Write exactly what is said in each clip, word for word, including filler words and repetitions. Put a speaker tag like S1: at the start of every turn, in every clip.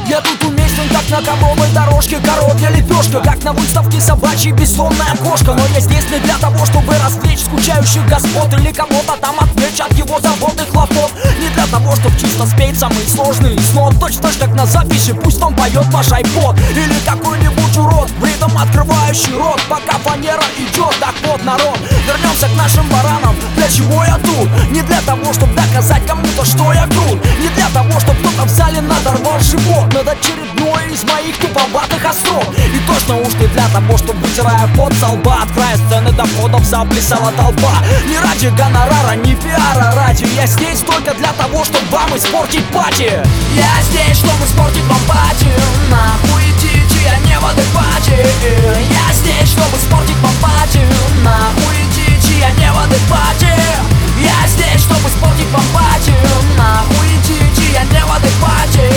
S1: Я тут уместен, как на ковровой дорожке, коровья лепешка, как на выставке собачьей бессонная кошка. Но я здесь не для того, чтобы развлечь скучающих господ или кого-то там отвлечь от его забот и хлопот. Не для того, чтобы чисто спеть самые сложные из нот, точно как на записи, пусть он поет ваш айпод. Или какой-нибудь урод, бритом открывающий рот, пока фанера идет. Так вот, народ, вернемся к нашим баранам. Для чего я тут? Не для того, чтобы доказать кому-то, что я крут. Не для того, чтобы кто-то в зале надорвал живот над очередной из моих туповатых остров. И точно уж не для того, чтобы, вытирая пот со лба, от края сцены до входов заплясала толпа. Не ради гонорара, не пиара ради. Я здесь только для того, чтобы вам испортить пати. Я здесь, чтобы испортить вам пати. Нахуй идите, я не в адеквате. Я здесь, чтобы испортить вам пати. Нахуй идите, я не в адеквате. Я здесь, чтобы испортить вам пати. Нахуй идите, я не в адеквате.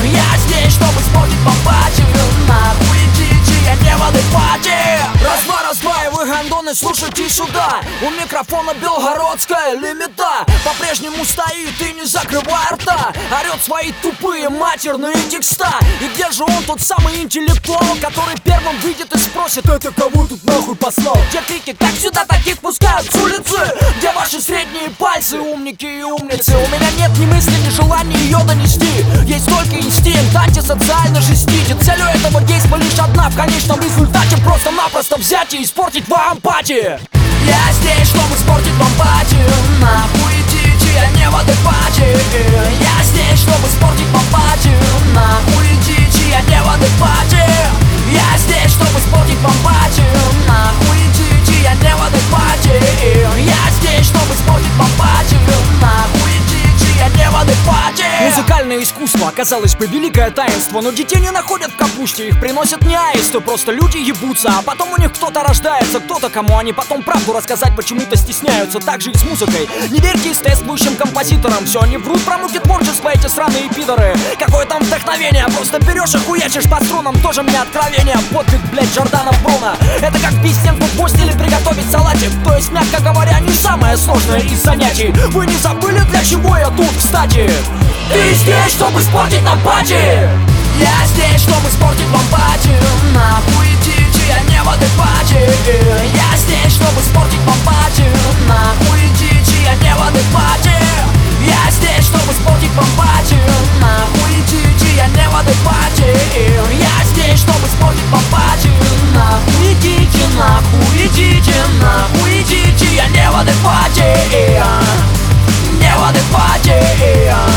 S1: Я здесь, чтобы испортить вам пати. Нахуй идите, я не в адеквате. Раз-два, раз-два, и вы, гандоны, слушайте сюда. У микрофона белгородская лимита по-прежнему стоит и не закрывая рта, орет свои тупые матерные текста. И где же он, тот самый интеллектуал, который первым выйдет и спросит: это кого тут нахуй послал? Где крики, как сюда таких пускают с улицы? Где ваши средние пальцы, умники и умницы? У меня нет ни мысли, ни желания ее донести. Есть только инстинкт антисоциально жестить. И целью этого действа лишь одна: в конечном результате просто-напросто взять и испортить вам пати. Я здесь, чтобы испортить вам пати. Нахуй идите, я не в адеквате. Я здесь, чтобы испортить вам пати. Нахуй идите, я не в адеквате. Я здесь, чтобы испортить вам пати. Нахуй идите, я не в адеквате. Я здесь, чтобы испортить вам пати. Нахуй идите, я не в адеквате. Музыкальное искусство, казалось бы, великое таинство, но детей не находят в капусте, их приносят не аисты, просто люди ебутся. А потом у них кто-то рождается, кто-то, кому они потом правду рассказать почему-то стесняются. Так же и с музыкой. Не верьте естествующим композиторам, все они врут про муки творчества, эти сраные пидоры. Какое там вдохновение, просто берешь и хуячишь по струнам, тоже мне откровение. Подвиг, блять, Джордана Бруно. Это как бить стенку в гвоздь или приготовить салатик. То есть, мягко говоря, не самое сложное из занятий. Вы не забыли, для чего я тут, кстати? Ты здесь, чтобы испортить нам пати. Я здесь, чтобы испортить вам пати. Нахуй идите, я не в адеквате. Я здесь, чтобы испортить вам пати. Нахуй идите, я не в адеквате. Я здесь, чтобы испортить вам пати. Нахуй идите, я не в адеквате. Я здесь, чтобы испортить вам пати. Нахуй идите, нахуй идите, нахуй идите, я не в адеквате. Не в адеквате.